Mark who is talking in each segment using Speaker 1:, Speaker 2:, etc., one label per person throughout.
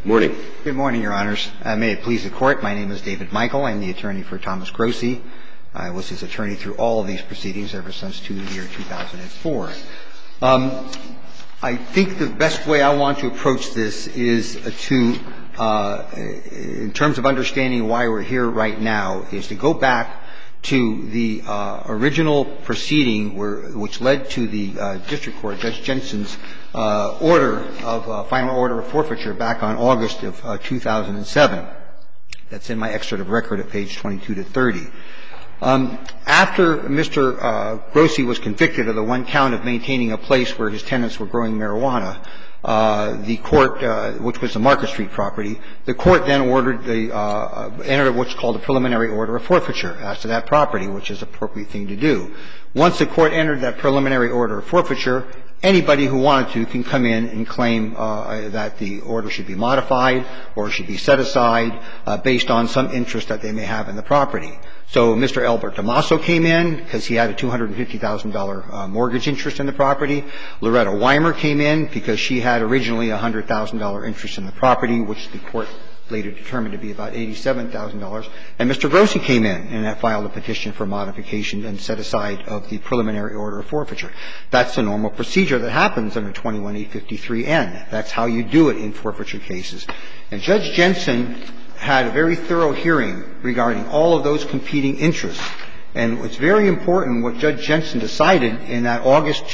Speaker 1: Morning.
Speaker 2: Good morning, Your Honors. May it please the Court, my name is David Michael. I'm the attorney for Thomas Grossi. I was his attorney through all of these proceedings ever since the year 2004. I think the best way I want to approach this is in terms of understanding why we're here right now, is to go back to the original proceeding which led to the district court, Judge Jensen's final order of forfeiture back on August of 2007. That's in my excerpt of record at page 22 to 30. After Mr. Grossi was convicted of the one count of maintaining a place where his tenants were growing marijuana, the court, which was the Market Street property, the court then entered what's called a preliminary order of forfeiture as to that property, which is an appropriate thing to do. Once the court entered that preliminary order of forfeiture, anybody who wanted to can come in and claim that the order should be modified or should be set aside based on some interest that they may have in the property. So Mr. Albert Damaso came in because he had a $250,000 mortgage interest in the property. Loretta Weimer came in because she had originally a $100,000 interest in the property, which the court later determined to be about $87,000. And Mr. Grossi came in and filed a petition for modification and set aside of the preliminary order of forfeiture. That's the normal procedure that happens under 21-853N. That's how you do it in forfeiture cases. And Judge Jensen had a very thorough hearing regarding all of those competing interests. And it's very important what Judge Jensen decided in that August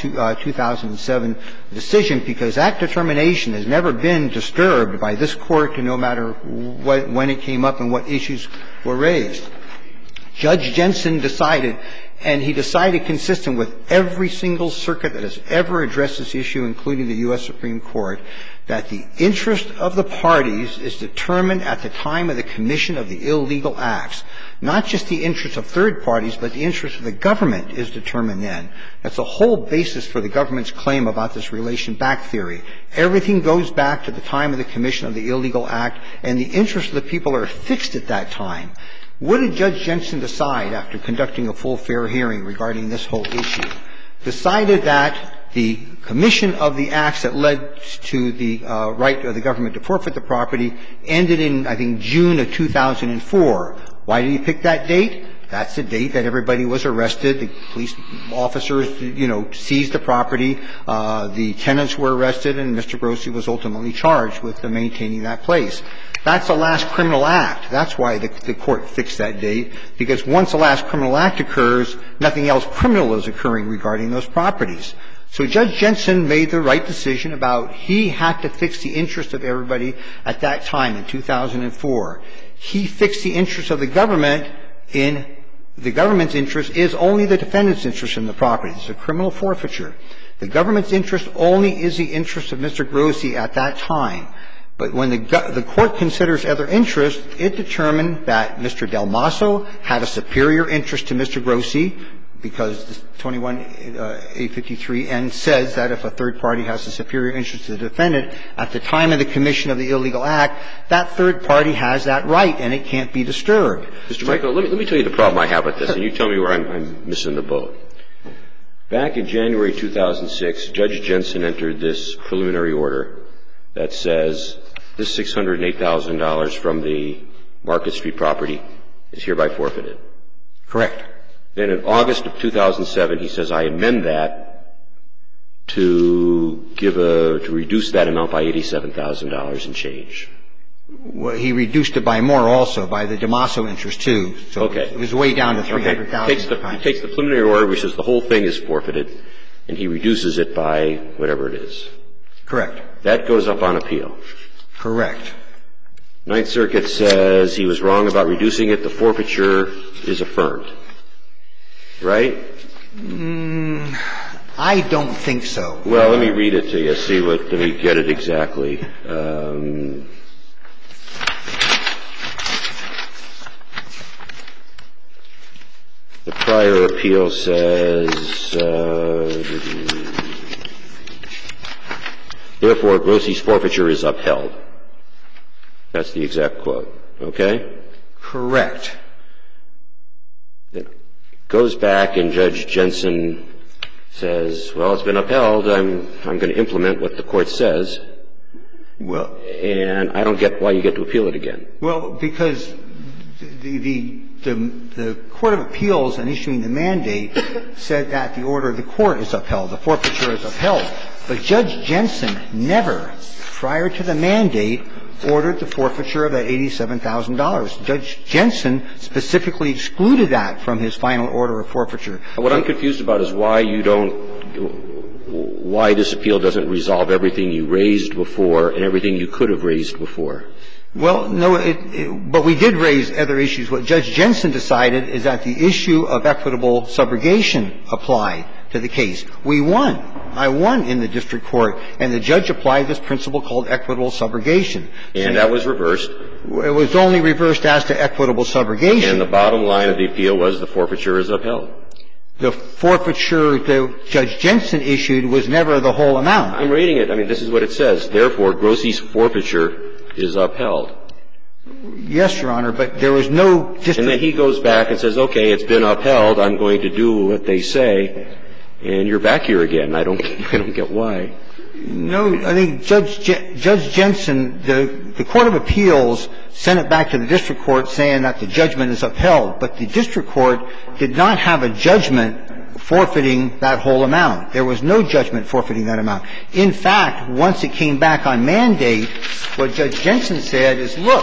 Speaker 2: 2007 decision, because that determination has never been disturbed by this Court, no matter when it came up and what issues were raised. Judge Jensen decided, and he decided consistent with every single circuit that has ever addressed this issue, including the U.S. Supreme Court, that the interest of the parties is determined at the time of the commission of the illegal acts. Not just the interest of third parties, but the interest of the government is determined then. That's the whole basis for the government's claim about this relation back theory. Everything goes back to the time of the commission of the illegal act, and the interests of the people are fixed at that time. What did Judge Jensen decide after conducting a full, fair hearing regarding this whole issue? Decided that the commission of the acts that led to the right of the government to forfeit the property ended in, I think, June of 2004. Why did he pick that date? That's the date that everybody was arrested. The police officers, seized the property. The tenants were arrested, and Mr. Grossi was ultimately charged with maintaining that place. That's the last criminal act. That's why the Court fixed that date, because once the last criminal act occurs, nothing else criminal is occurring regarding those properties. So Judge Jensen made the right decision about he had to fix the interest of everybody at that time in 2004. He fixed the interest of the government in the government's interest is only the defendant's interest in the property. It's a criminal forfeiture. The government's interest only is the interest of Mr. Grossi at that time. But when the Court considers other interests, it determined that Mr. Del Maso had a superior interest to Mr. Grossi, because 21-853N says that if a third party has a superior interest to the defendant at the time of the commission of the illegal act, that third party has that right and it can't be disturbed.
Speaker 1: Mr. Michael, let me tell you the problem I have with this, and you tell me where I'm missing the boat. Back in January 2006, Judge Jensen entered this preliminary order that says this $608,000 from the Market Street property is hereby forfeited.
Speaker 2: Correct.
Speaker 1: Then in August of 2007, he says, I amend that to reduce that amount by $87,000 and change.
Speaker 2: Well, he reduced it by more also, by the DeMaso interest, too. So
Speaker 1: okay.
Speaker 2: It was way down to $300,000.
Speaker 1: He takes the preliminary order, which says the whole thing is forfeited, and he reduces it by whatever it is.
Speaker 2: Correct.
Speaker 1: That goes up on appeal.
Speaker 2: Correct.
Speaker 1: Ninth Circuit says he was wrong about reducing it. The forfeiture is affirmed. Right?
Speaker 2: I don't think so.
Speaker 1: Well, let me read it to you. Let me get it exactly. The prior appeal says, therefore, Grossi's forfeiture is upheld. That's the exact quote. Okay?
Speaker 2: Correct.
Speaker 1: It goes back and Judge Jensen says, well, it's been upheld. I'm going to implement what the court says.
Speaker 2: Well,
Speaker 1: and I don't get why you get to appeal it again.
Speaker 2: Well, because the Court of Appeals, in issuing the mandate, said that the order of the court is upheld, the forfeiture is upheld. But Judge Jensen never, prior to the mandate, ordered the forfeiture of that $87,000. Judge Jensen specifically excluded that from his final order of forfeiture.
Speaker 1: What I'm confused about is why this appeal doesn't resolve everything you raised before and everything you could have raised before.
Speaker 2: Well, no, but we did raise other issues. What Judge Jensen decided is that the issue of equitable subrogation applied to the case. We won. I won in the district court, and the judge applied this principle called equitable subrogation. And that was reversed. It was only reversed as to equitable subrogation.
Speaker 1: And the bottom line of the appeal was the forfeiture is upheld.
Speaker 2: The forfeiture that Judge Jensen issued was never the whole amount.
Speaker 1: I'm reading it. I mean, this is what it says. Therefore, Grossi's forfeiture is upheld.
Speaker 2: Yes, Your Honor, but there was no district.
Speaker 1: And then he goes back and says, okay, it's been upheld. I'm going to do what they say. And you're back here again. I don't get why.
Speaker 2: No, I think Judge Jensen, the Court of Appeals sent it back to the district court saying that the judgment is upheld. But the district court did not have a judgment forfeiting that whole amount. There was no judgment forfeiting that amount. In fact, once it came back on mandate, what Judge Jensen said is, look,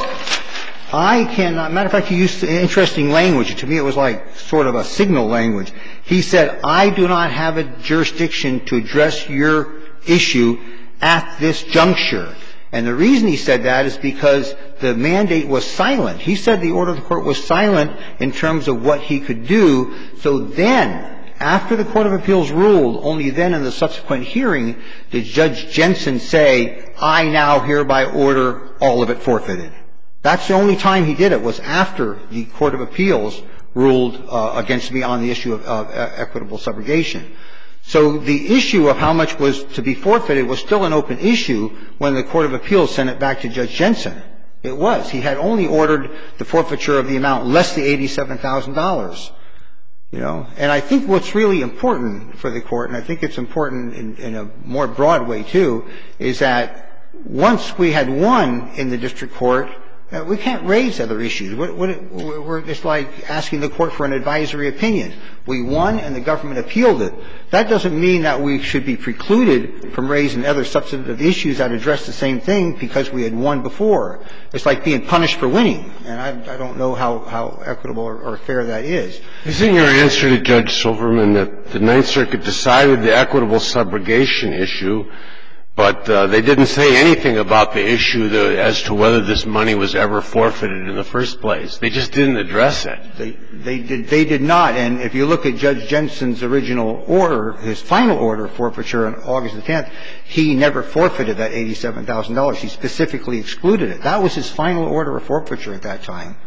Speaker 2: I cannot – matter of fact, he used interesting language. To me, it was like sort of a signal language. He said, I do not have a jurisdiction to address your issue at this juncture. And the reason he said that is because the mandate was silent. He said the order of the court was silent in terms of what he could do. So then, after the Court of Appeals ruled, only then in the subsequent hearing did Judge Jensen say, I now hereby order all of it forfeited. That's the only time he did it, was after the Court of Appeals ruled against me on the issue of equitable subrogation. So the issue of how much was to be forfeited was still an open issue when the Court of Appeals sent it back to Judge Jensen. It was. He had only ordered the forfeiture of the amount less the $87,000, you know. And I think what's really important for the Court, and I think it's important in a more broad way, too, is that once we had won in the district court, we can't raise other issues. We're just like asking the Court for an advisory opinion. We won and the government appealed it. That doesn't mean that we should be precluded from raising other substantive issues that address the same thing because we had won before. It's like being punished for winning. And I don't know how equitable or fair that is.
Speaker 3: Isn't your answer to Judge Silverman that the Ninth Circuit decided the equitable subrogation issue, but they didn't say anything about the issue as to whether this money was ever forfeited in the first place? They just didn't address it.
Speaker 2: They did not. And if you look at Judge Jensen's original order, his final order of forfeiture on August the 10th, he never forfeited that $87,000. He specifically excluded it. That was his final order of forfeiture at that time.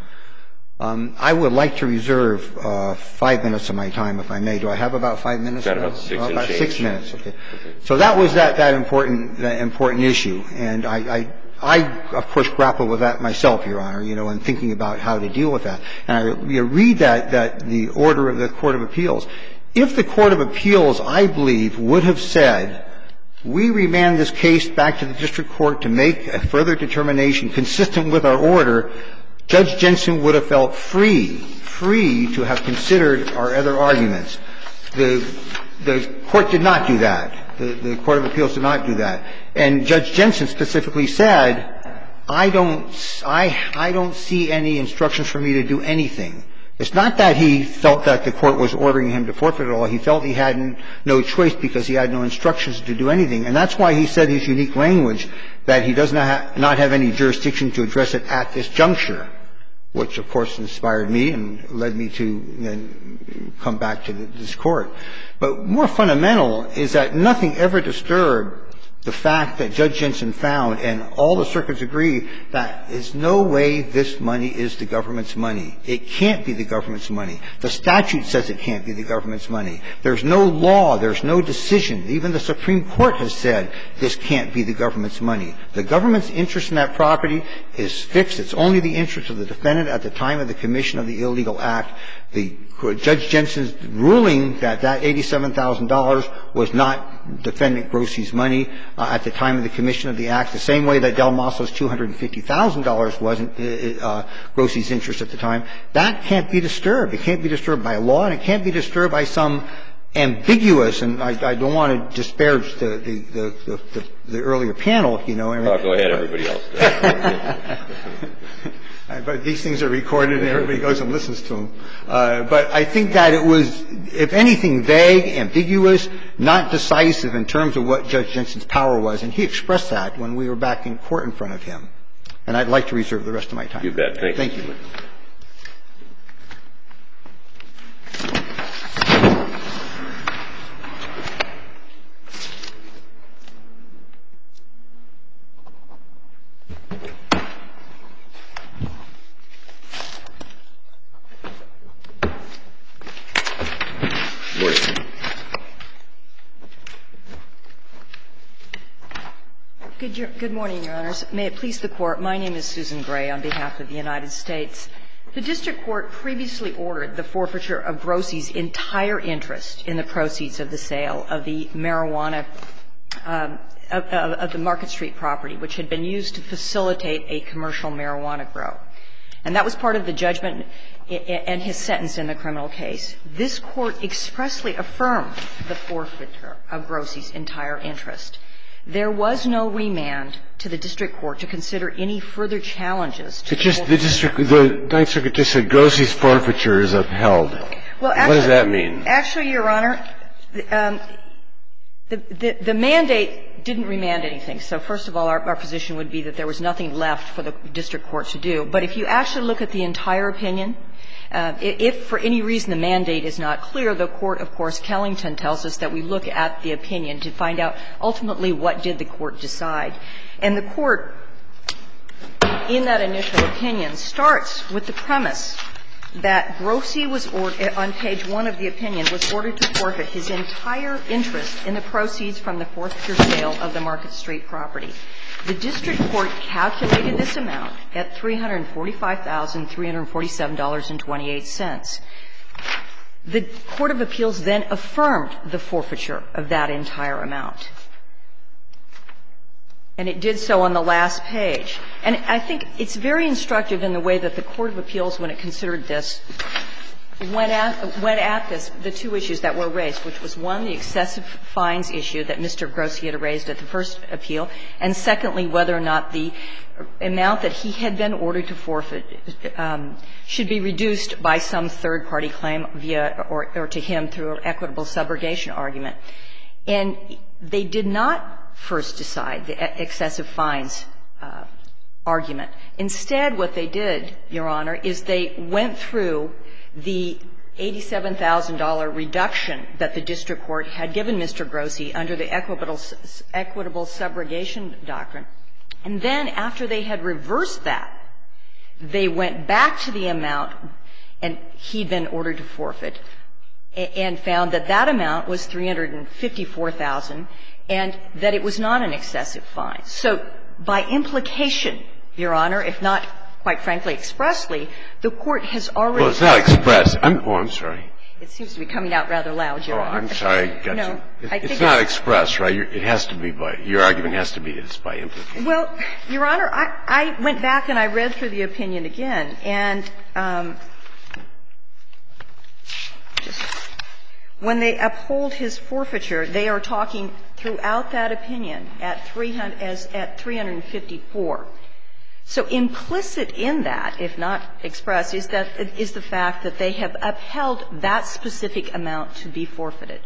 Speaker 2: I would like to reserve 5 minutes of my time, if I may. Do I have about 5 minutes?
Speaker 1: About 6
Speaker 2: minutes. Okay. So that was that important issue. And I, of course, grapple with that myself, Your Honor, you know, in thinking about how to deal with that. And you read that the order of the Court of Appeals. If the Court of Appeals, I believe, would have said, we remand this case back to the district court to make a further determination consistent with our order, Judge Jensen would have felt free to have considered our other arguments. The Court did not do that. The Court of Appeals did not do that. And Judge Jensen specifically said, I don't see any instructions for me to do anything. It's not that he felt that the Court was ordering him to forfeit it all. He felt he had no choice because he had no instructions to do anything. And that's why he said his unique language, that he does not have any jurisdiction to address it at this juncture, which, of course, inspired me and led me to then come back to this Court. But more fundamental is that nothing ever disturbed the fact that Judge Jensen found, and all the circuits agree, that there's no way this money is the government's money. It can't be the government's money. The statute says it can't be the government's money. There's no law. There's no decision. Even the Supreme Court has said this can't be the government's money. The government's interest in that property is fixed. It's only the interest of the defendant at the time of the commission of the illegal act. Judge Jensen's ruling that that $87,000 was not Defendant Grossi's money, at the time of the commission of the act, the same way that Del Maso's $250,000 wasn't Grossi's interest at the time. That can't be disturbed. It can't be disturbed by law, and it can't be disturbed by some ambiguous, and I don't want to disparage the earlier panel, you know.
Speaker 1: Go ahead, everybody else.
Speaker 2: But these things are recorded and everybody goes and listens to them. But I think that it was, if anything, vague, ambiguous, not decisive in terms of what Judge Jensen's power was. And he expressed that when we were back in court in front of him. And I'd like to reserve the rest of my time.
Speaker 1: You bet. Thank you.
Speaker 2: Thank you.
Speaker 4: Good morning, Your Honors. May it please the Court, my name is Susan Gray on behalf of the United States. The district court previously ordered the forfeiture of Grossi's entire interest in the proceeds of the sale of the marijuana of the Market Street property, which had been used to facilitate a commercial marijuana grow. And that was part of the judgment and his sentence in the criminal case. This Court expressly affirmed the forfeiture of Grossi's entire interest. There was no remand to the district court to consider any further challenges to
Speaker 3: the Ninth Circuit just said Grossi's forfeiture is upheld.
Speaker 4: Well, actually,
Speaker 3: what does that mean?
Speaker 4: Actually, Your Honor, the mandate didn't remand anything. So first of all, our position would be that there was nothing left for the district court to do. But if you actually look at the entire opinion, if for any reason the mandate is not clear, the court, of course, Kellington tells us that we look at the opinion to find out ultimately what did the court decide. And the court, in that initial opinion, starts with the premise that Grossi was ordered, on page 1 of the opinion, was ordered to forfeit his entire interest in the proceeds from the forfeiture sale of the Market Street property. The district court calculated this amount at $345,347.28. The Court of Appeals then affirmed the forfeiture of that entire amount. And it did so on the last page. And I think it's very instructive in the way that the Court of Appeals, when it considered this, went at this, the two issues that were raised, which was, one, the excessive fines issue that Mr. Grossi had raised at the first appeal, and secondly, whether or not the amount that he had been ordered to forfeit should be reduced by some third-party claim via or to him through an equitable subrogation argument. And they did not first decide the excessive fines argument. Instead, what they did, Your Honor, is they went through the $87,000 reduction that the district court had given Mr. Grossi under the equitable subrogation doctrine. And then, after they had reversed that, they went back to the amount, and he'd been ordered to forfeit, and found that that amount was $354,000, and that it was not an excessive fine. So by implication, Your Honor, if not quite frankly expressly, the Court has already.
Speaker 3: Well, it's not expressed. I'm sorry.
Speaker 4: It seems to be coming out rather loud, Your Honor.
Speaker 3: Oh, I'm sorry. Got
Speaker 4: no,
Speaker 3: you.
Speaker 4: I think
Speaker 3: it's not expressed, right? It has to be by, your argument has to be that it's by implication.
Speaker 4: Well, Your Honor, I went back and I read through the opinion again, and when they uphold his forfeiture, they are talking throughout that opinion at 354. So implicit in that, if not expressed, is the fact that they have upheld that specific amount to be forfeited.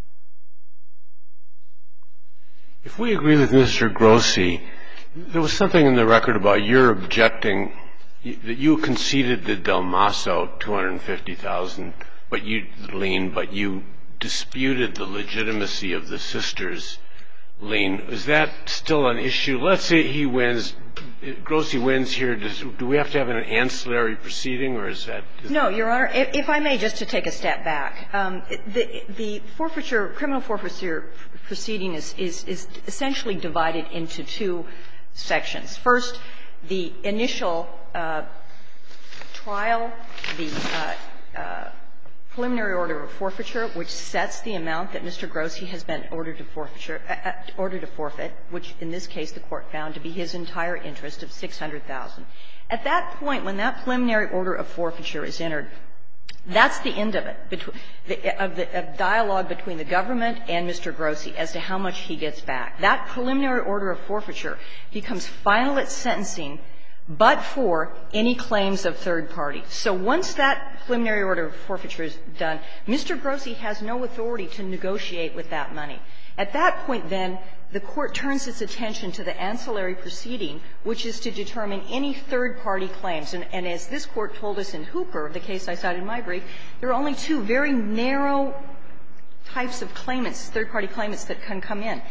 Speaker 3: If we agree with Mr. Grossi, there was something in the record about your objecting that you conceded to Del Maso $250,000, but you disputed the legitimacy of the sister's lien. Is that still an issue? Let's say he wins, Grossi wins here. Do we have to have an ancillary proceeding, or is that?
Speaker 4: No, Your Honor. If I may, just to take a step back, the forfeiture, criminal forfeiture proceeding is essentially divided into two sections. First, the initial trial, the preliminary order of forfeiture, which sets the amount that Mr. Grossi has been ordered to forfeit, which in this case the Court found to be his entire interest of $600,000. At that point, when that preliminary order of forfeiture is entered, that's the end of it, of dialogue between the government and Mr. Grossi as to how much he gets back. That preliminary order of forfeiture becomes final at sentencing, but for any claims of third party. So once that preliminary order of forfeiture is done, Mr. Grossi has no authority to negotiate with that money. At that point, then, the Court turns its attention to the ancillary proceeding, which is to determine any third-party claims. And as this Court told us in Hooper, the case I cited in my brief, there are only two very narrow types of claimants, third-party claimants, that can come in.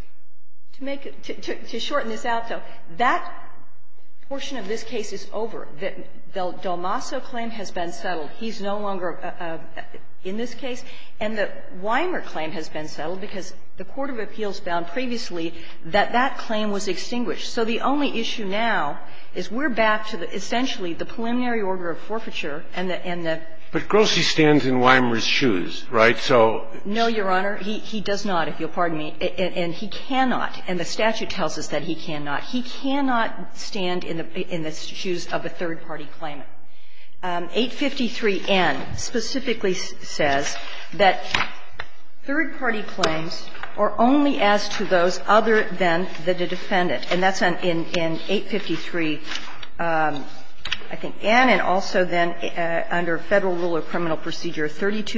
Speaker 4: To shorten this out, though, that portion of this case is over. The Del Maso claim has been settled. He's no longer in this case. And the Weimer claim has been settled because the Court of Appeals found previously that that claim was extinguished. So the only issue now is we're back to essentially the preliminary order of forfeiture and the
Speaker 3: But Grossi stands in Weimer's shoes, right? So
Speaker 4: No, Your Honor, he does not, if you'll pardon me. And he cannot, and the statute tells us that he cannot. He cannot stand in the shoes of a third-party claimant. 853N specifically says that third-party claims are only as to those other than the defendant. And that's in 853, I think, N, and also then under Federal Rule of Criminal Procedure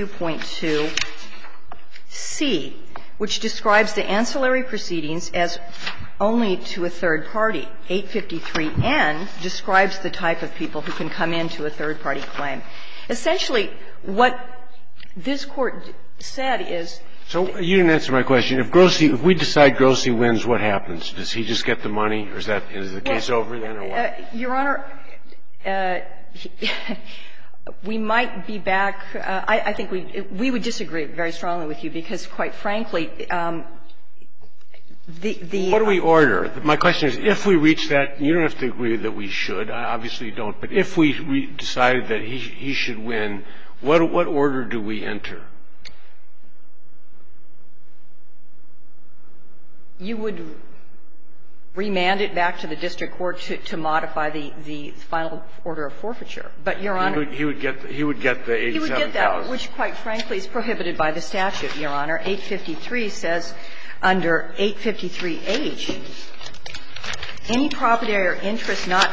Speaker 4: 32.2c, which describes the ancillary proceedings as only to a third party. 853N describes the type of people who can come into a third-party claim. Essentially, what this Court said is
Speaker 3: So you didn't answer my question. If we decide Grossi wins, what happens? Does he just get the money, or is the case over then, or what?
Speaker 4: Your Honor, we might be back. I think we would disagree very strongly with you because, quite frankly, the
Speaker 3: What do we order? My question is, if we reach that, you don't have to agree that we should. Obviously, you don't. But if we decided that he should win, what order do we enter?
Speaker 4: You would remand it back to the district court to modify the final order of forfeiture. But, Your Honor,
Speaker 3: He would get the $87,000.
Speaker 4: He would get that, which, quite frankly, is prohibited by the statute, Your Honor. 853 says under 853H, any property or interest not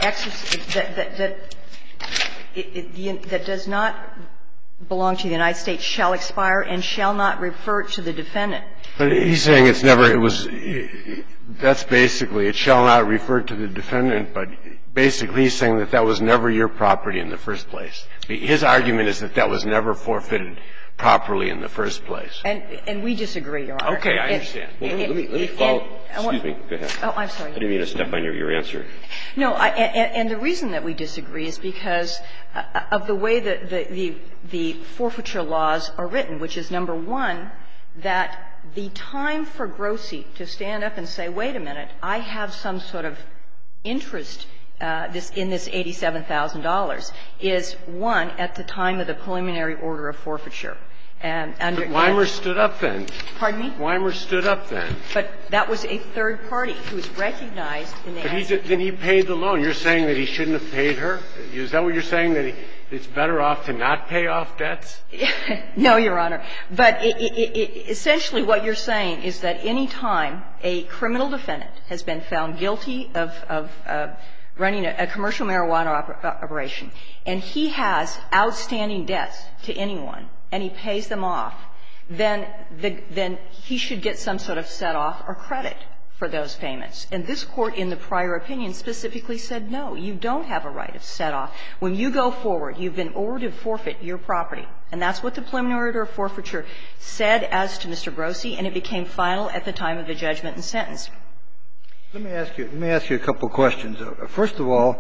Speaker 4: that does not belong to the United States shall expire and shall not refer to the defendant.
Speaker 3: But he's saying it's never, that's basically, it shall not refer to the defendant, but basically he's saying that was never your property in the first place. His argument is that was never forfeited properly in the first place.
Speaker 4: And we disagree, Your Honor.
Speaker 3: Okay, I understand.
Speaker 1: Well, let me follow. Excuse me. Go ahead.
Speaker 4: Oh, I'm sorry.
Speaker 1: I didn't mean to step on your answer.
Speaker 4: No, and the reason that we disagree is because of the way that the forfeiture laws are written, which is, number one, that the time for Grossi to stand up and say, wait a minute, I have some sort of interest in this $87,000 is, one, at the time of the preliminary order of forfeiture. And under
Speaker 3: But Weimer stood up then.
Speaker 4: Pardon me?
Speaker 3: Weimer stood up then.
Speaker 4: But that was a third party who was recognized in the answer.
Speaker 3: But then he paid the loan. You're saying that he shouldn't have paid her? Is that what you're saying, that it's better off to not pay off debts?
Speaker 4: No, Your Honor. But essentially what you're saying is that any time a criminal defendant has been found guilty of running a commercial marijuana operation, and he has outstanding debts to anyone, and he pays them off, then he should get some sort of set-off or credit for those payments. And this Court, in the prior opinion, specifically said, no, you don't have a right of set-off. When you go forward, you've been ordered to forfeit your property. And that's what the preliminary order of forfeiture said as to Mr. Grossi, and it became final at the time of the judgment and sentence.
Speaker 5: Let me ask you a couple of questions. First of all,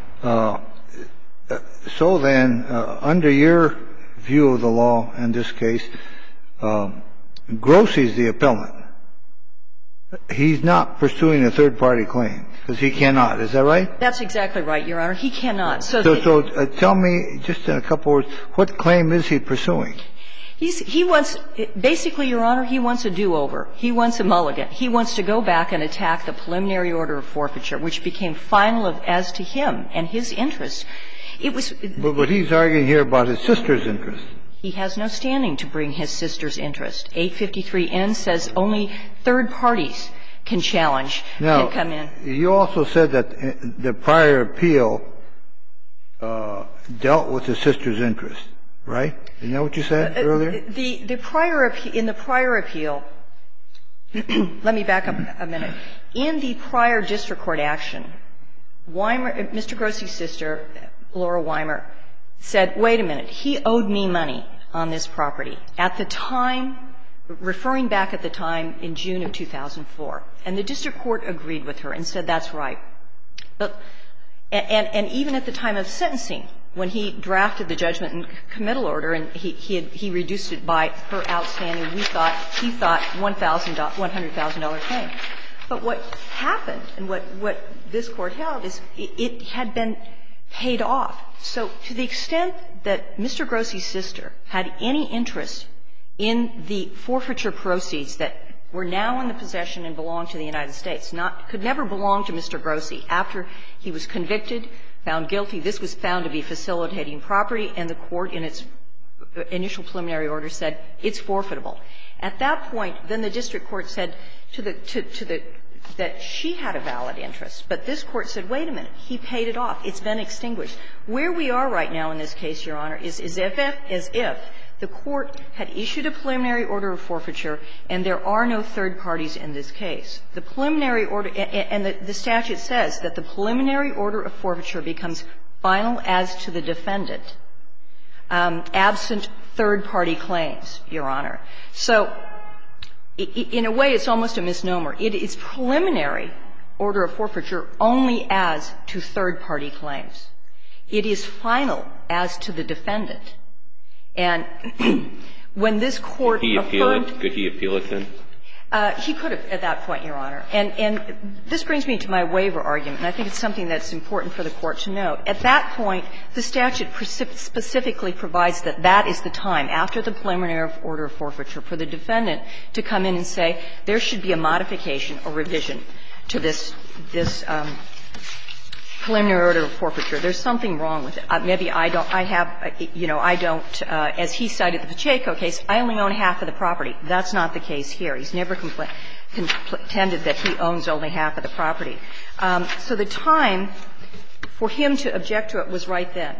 Speaker 5: so then, under your view of the law in this case, Grossi is the appellant. He's not pursuing a third-party claim because he cannot. Is that right?
Speaker 4: That's exactly right, Your Honor. He cannot.
Speaker 5: So tell me, just in a couple words, what claim is he pursuing?
Speaker 4: He wants – basically, Your Honor, he wants a do-over. He wants a mulligan. He wants to go back and attack the preliminary order of forfeiture, which became final as to him and his interests. It was –
Speaker 5: But he's arguing here about his sister's interest.
Speaker 4: He has no standing to bring his sister's interest. 853N says only third parties can challenge, can come in.
Speaker 5: Now, you also said that the prior appeal dealt with the sister's interest, right? Isn't that what you said earlier?
Speaker 4: The prior appeal – in the prior appeal – let me back up a minute. In the prior district court action, Weimer – Mr. Grossi's sister, Laura Weimer, said, wait a minute, he owed me money on this property at the time, referring back at the time in June of 2004. And the district court agreed with her and said that's right. But and even at the time of sentencing, when he drafted the judgment and committal order and he reduced it by her outstanding, he thought $100,000 claim. But what happened and what this Court held is it had been paid off. So to the extent that Mr. Grossi's sister had any interest in the forfeiture proceeds that were now in the possession and belonged to the United States, could never belong to Mr. Grossi. After he was convicted, found guilty, this was found to be facilitating property, and the Court in its initial preliminary order said it's forfeitable. At that point, then the district court said that she had a valid interest. But this Court said, wait a minute, he paid it off. It's been extinguished. Where we are right now in this case, Your Honor, is as if the Court had issued a preliminary order of forfeiture and there are no third parties in this case. The preliminary order and the statute says that the preliminary order of forfeiture becomes final as to the defendant, absent third-party claims, Your Honor. So in a way, it's almost a misnomer. It is preliminary order of forfeiture only as to third-party claims. It is final as to the defendant. And when this Court affirmed
Speaker 1: Could he appeal it then?
Speaker 4: He could have at that point, Your Honor. And this brings me to my waiver argument, and I think it's something that's important for the Court to note. At that point, the statute specifically provides that that is the time, after the preliminary order of forfeiture, for the defendant to come in and say there should be a modification or revision to this preliminary order of forfeiture. There's something wrong with it. Maybe I don't – as he cited the Pacheco case, I only own half of the property. That's not the case here. He's never contended that he owns only half of the property. So the time for him to object to it was right then.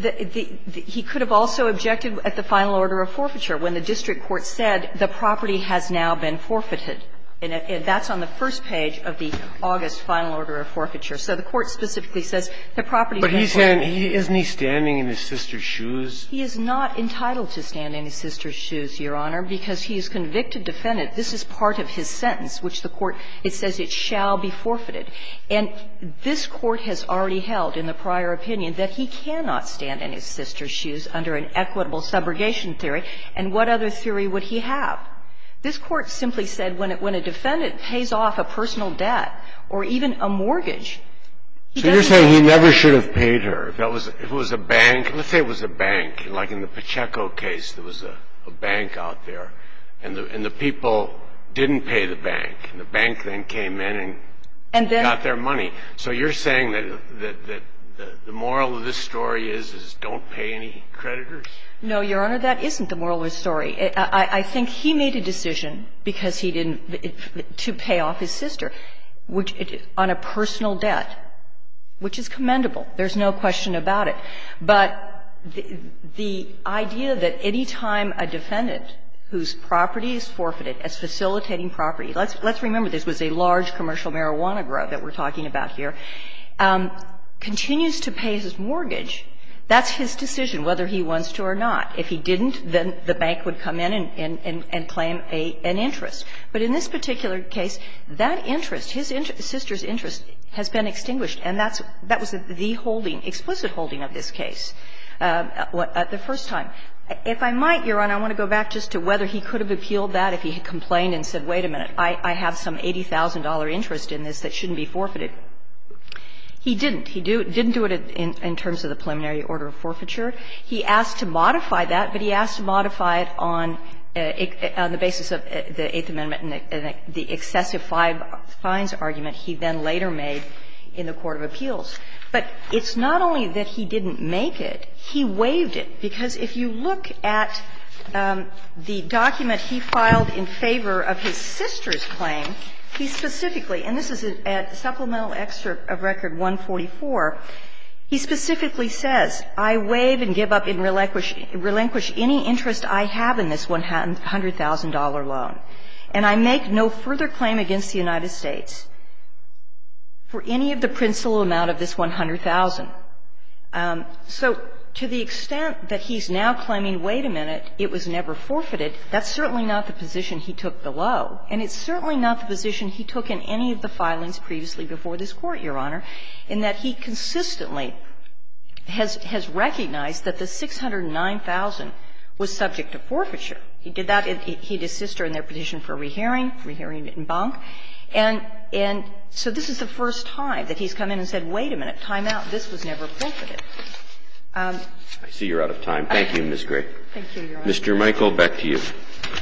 Speaker 4: He could have also objected at the final order of forfeiture when the district court said the property has now been forfeited. And that's on the first page of the August final order of forfeiture. So the Court specifically says the property has been forfeited.
Speaker 3: But isn't he standing in his sister's shoes?
Speaker 4: He is not entitled to stand in his sister's shoes, Your Honor, because he is convicted defendant. This is part of his sentence, which the Court – it says it shall be forfeited. And this Court has already held in the prior opinion that he cannot stand in his sister's shoes under an equitable subrogation theory. And what other theory would he have? This Court simply said when a defendant pays off a personal debt or even a mortgage, he doesn't.
Speaker 3: So you're saying he never should have paid her. If it was a bank, let's say it was a bank, like in the Pacheco case, there was a bank out there, and the people didn't pay the bank, and the bank then came in and got their money. So you're saying that the moral of this story is don't pay any creditors?
Speaker 4: No, Your Honor, that isn't the moral of the story. I think he made a decision because he didn't – to pay off his sister, which on a personal debt, which is commendable. There's no question about it. But the idea that any time a defendant whose property is forfeited as facilitating property – let's remember this was a large commercial marijuana grow that we're talking about here – continues to pay his mortgage, that's his decision, whether he wants to or not. If he didn't, then the bank would come in and claim an interest. But in this particular case, that interest, his sister's interest, has been extinguished, and that was the holding, explicit holding of this case at the first time. If I might, Your Honor, I want to go back just to whether he could have appealed that if he had complained and said, wait a minute, I have some $80,000 interest in this that shouldn't be forfeited. He didn't. He didn't do it in terms of the preliminary order of forfeiture. He asked to modify that, but he asked to modify it on the basis of the Eighth Amendment and the excessive fines argument he then later made in the Court of Appeals. But it's not only that he didn't make it, he waived it. Because if you look at the document he filed in favor of his sister's claim, he specifically, and this is a supplemental excerpt of Record 144, he specifically says, I waive and give up and relinquish any interest I have in this $100,000 loan, and I make no further claim against the United States for any of the principal amount of this $100,000. So to the extent that he's now claiming, wait a minute, it was never forfeited, that's certainly not the position he took below, and it's certainly not the position he took in any of the filings previously before this Court, Your Honor, in that he consistently has recognized that the $609,000 was subject to forfeiture. He did that. He did his sister in their petition for rehearing in Bank. And so this is the first time that he's come in and said, wait a minute, time out, this was never forfeited.
Speaker 1: I see you're out of time. Thank you, Ms. Gray.
Speaker 4: Thank you, Your Honor.
Speaker 1: Mr. Michael, back to you.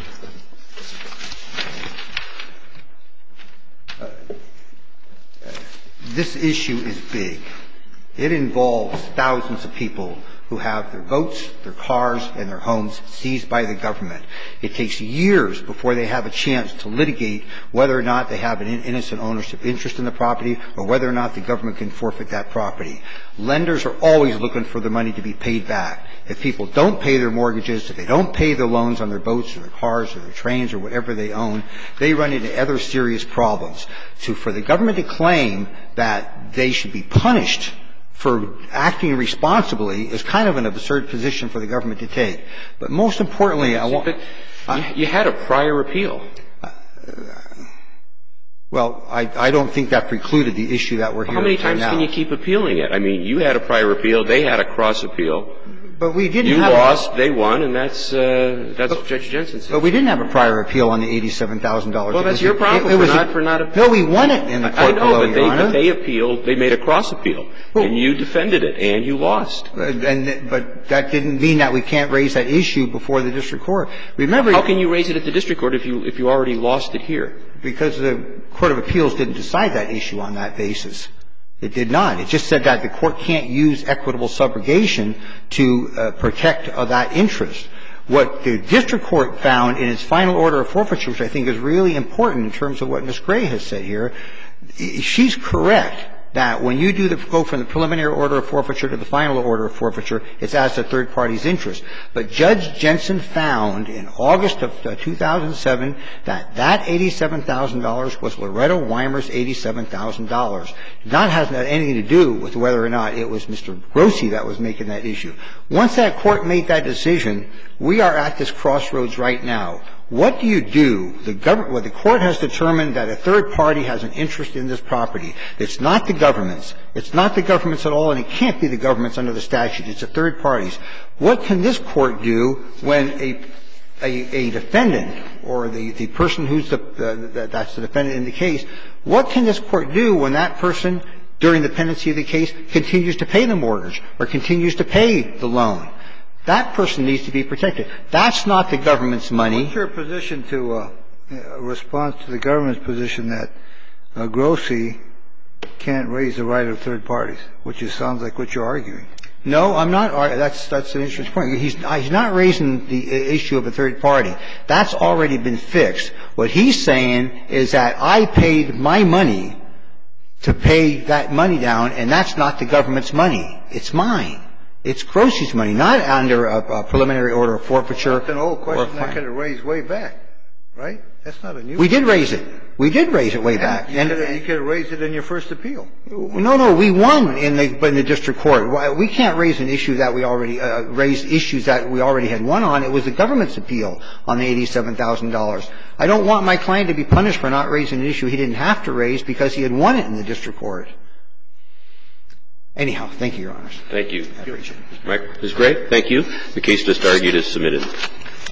Speaker 2: This issue is big. It involves thousands of people who have their boats, their cars, and their homes seized by the government. It takes years before they have a chance to litigate whether or not they have an innocent ownership interest in the property or whether or not the government can forfeit that property. Lenders are always looking for the money to be paid back. If people don't pay their mortgages, if they don't pay their loans on their boats or their cars or their trains or whatever they own, they run into other serious problems. So for the government to claim that they should be punished for acting responsibly is kind of an absurd position for the government to take. But most importantly, I want
Speaker 1: you had a prior appeal.
Speaker 2: Well, I don't think that precluded the issue that we're here for now.
Speaker 1: How many times can you keep appealing it? I mean, you had a prior appeal. They had a cross appeal.
Speaker 2: But we didn't
Speaker 1: you
Speaker 2: have
Speaker 1: lost, they won, and that's what Judge Jensen said.
Speaker 2: But we didn't have a prior appeal on the $87,000.
Speaker 1: Well, that's your problem for not appealing.
Speaker 2: No, we won it in the court below, Your Honor.
Speaker 1: But they appealed. They made a cross appeal. And you defended it, and you lost.
Speaker 2: But that didn't mean that we can't raise that issue before the district court. Remember,
Speaker 1: how can you raise it at the district court if you already lost it here?
Speaker 2: Because the Court of Appeals didn't decide that issue on that basis. It did not. It just said that the court can't use equitable subrogation to protect that interest. What the district court found in its final order of forfeiture, which I think is really important in terms of what Ms. Gray has said here, she's correct that when you go from the preliminary order of forfeiture to the final order of forfeiture, it's as the third party's interest. But Judge Jensen found in August of 2007 that that $87,000 was Loretta Weimer's $87,000. That has anything to do with whether or not it was Mr. Grossi that was making that issue. Once that court made that decision, we are at this crossroads right now. What do you do? The court has determined that a third party has an interest in this property. It's not the government's. It's not the government's at all, and it can't be the government's under the statute. It's a third party's. What can this court do when a defendant or the person who's that's the defendant in the case, what can this court do when that person, during the pendency of the case, continues to pay the mortgage or continues to pay the loan? That person needs to be protected. That's not the government's money.
Speaker 5: What's your position to respond to the government's position that Grossi can't raise the right of third parties, which sounds like what you're arguing?
Speaker 2: No, I'm not. That's an interesting point. He's not raising the issue of a third party. That's already been fixed. What he's saying is that I paid my money to pay that money down, and that's not the government's money. It's mine. It's Grossi's money, not under a preliminary order of forfeiture.
Speaker 5: That's an old question that could have raised way back, right? That's not a new one.
Speaker 2: We did raise it. We did raise it way back.
Speaker 5: You could have raised it in your first appeal.
Speaker 2: No. We won in the district court. We can't raise an issue that we already raised issues that we already had won on. It was the government's appeal on the $87,000. I don't want my client to be punished for not raising an issue he didn't have to raise because he had won it in the district court. Anyhow, thank you, Your Honors.
Speaker 1: Thank you.
Speaker 2: I appreciate it.
Speaker 1: Ms. Gray, thank you. The case just argued is submitted.